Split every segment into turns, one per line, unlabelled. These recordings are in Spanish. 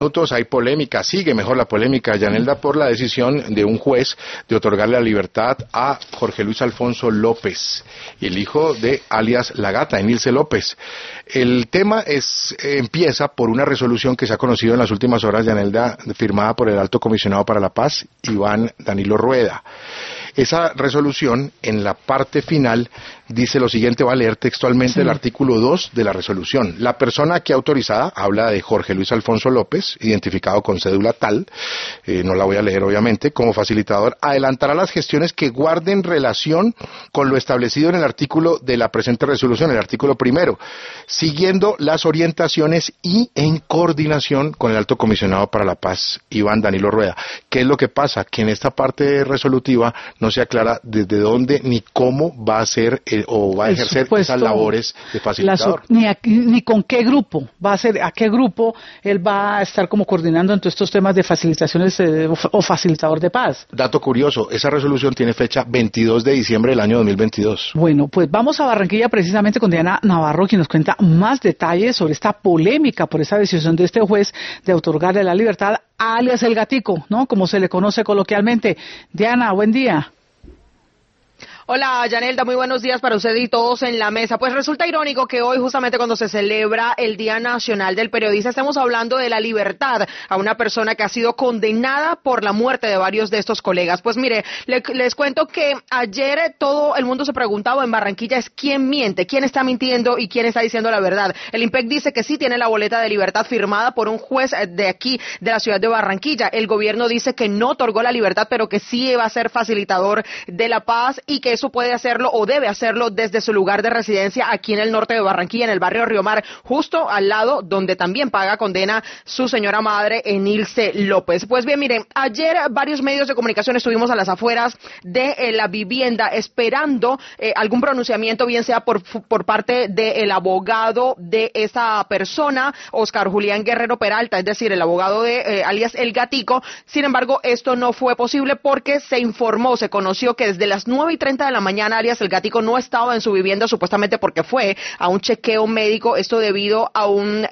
minutos hay polémica, sigue mejor la polémica, Yanelda, por la decisión de un juez de otorgarle la libertad a Jorge Luis Alfonso López, el hijo de alias La Gata, Emilce López. El tema empieza por una resolución que se ha conocido en las últimas horas, Yanelda, firmada por el Alto Comisionado para la Paz, Iván Danilo Rueda. Esa resolución, en la parte final, dice lo siguiente, va a leer textualmente el artículo 2 de la resolución. La persona aquí autorizada, habla de Jorge Luis Alfonso López, identificado con cédula tal, no la voy a leer obviamente, como facilitador, adelantará las gestiones que guarden relación con lo establecido en el artículo de la presente resolución, el artículo primero, siguiendo las orientaciones y en coordinación con el Alto Comisionado para la Paz, Iván Danilo Rueda. ¿Qué es lo que pasa? Que en esta parte resolutiva no se aclara desde dónde ni cómo va a ser o va a ejercer esas labores de facilitador.
Ni con qué grupo va a ser, a qué grupo él va a estar como coordinando en todos estos temas de facilitaciones o facilitador de paz.
Dato curioso, esa resolución tiene fecha 22 de diciembre del año 2022.
Bueno, pues vamos a Barranquilla precisamente con Diana Navarro, quien nos cuenta más detalles sobre esta polémica por esa decisión de este juez de otorgarle la libertad a alias El Gatico, ¿no? Como se le conoce coloquialmente. Diana, buen día.
Hola, Yanelda, muy buenos días para usted y todos en la mesa. Pues resulta irónico que hoy, justamente cuando se celebra el Día Nacional del Periodista, estemos hablando de la libertad a una persona que ha sido condenada por la muerte de varios de estos colegas. Pues mire, les cuento que ayer todo el mundo se preguntaba en Barranquilla es quién miente, quién está mintiendo y quién está diciendo la verdad. El IMPEC dice que sí tiene la boleta de libertad firmada por un juez de aquí, de la ciudad de Barranquilla. El gobierno dice que no otorgó la libertad, pero que sí va a ser facilitador de la paz y que eso puede hacerlo o debe hacerlo desde su lugar de residencia aquí en el norte de Barranquilla, en el barrio Río Mar, justo al lado donde también paga condena su señora madre, Emilce López. Pues bien, miren, ayer varios medios de comunicación estuvimos a las afueras de la vivienda esperando algún pronunciamiento, bien sea por parte del abogado de esa persona, Oscar Julián Guerrero Peralta, es decir, el abogado de alias El Gatico. Sin embargo, esto no fue posible porque se conoció que desde las 9:30 de la mañana alias El Gatico no estaba en su vivienda, supuestamente porque fue a un chequeo médico, esto debido a un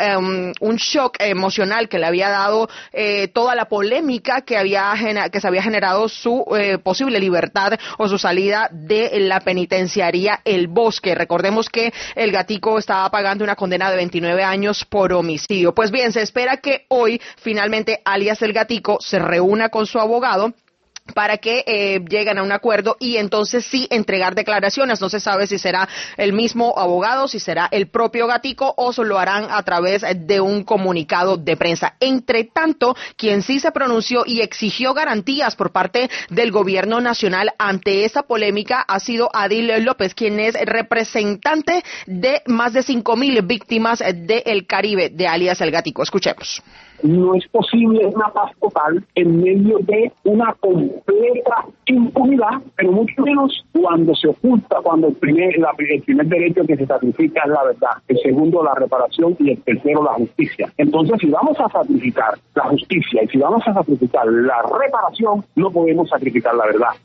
shock emocional que le había dado toda la polémica que se había generado su posible libertad o su salida de la penitenciaría El Bosque. Recordemos que El Gatico estaba pagando una condena de 29 años por homicidio. Pues bien, se espera que hoy finalmente alias El Gatico se reúna con su abogado para que lleguen a un acuerdo y entonces sí entregar declaraciones. No se sabe si será el mismo abogado, si será el propio Gatico o se lo harán a través de un comunicado de prensa. Entre tanto, quien sí se pronunció y exigió garantías por parte del gobierno nacional ante esa polémica ha sido Adil López, quien es representante de más de 5,000 víctimas del Caribe de alias El Gatico. Escuchemos.
No es posible una paz total en medio de una completa impunidad, pero mucho menos cuando se oculta, cuando el primer derecho que se sacrifica es la verdad, el segundo la reparación y el tercero la justicia. Entonces, si vamos a sacrificar la justicia y si vamos a sacrificar la reparación, no podemos sacrificar la verdad.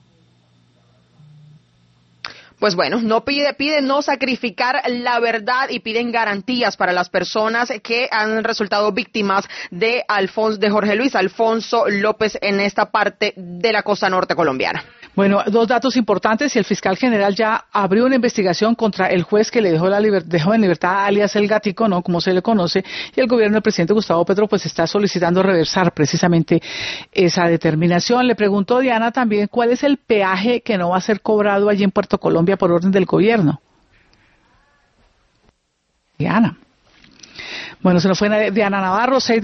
Pues bueno, piden no sacrificar la verdad y piden garantías para las personas que han resultado víctimas de Jorge Luis Alfonso López en esta parte de la costa norte colombiana.
Bueno, dos datos importantes. Y el fiscal general ya abrió una investigación contra el juez que le dejó en libertad alias El Gatico, ¿no? Como se le conoce, y el gobierno del presidente Gustavo Petro pues está solicitando reversar precisamente esa determinación. Le preguntó Diana también cuál es el peaje que no va a ser cobrado allí en Puerto Colombia por orden del gobierno. Diana. Bueno, se nos fue Diana Navarro,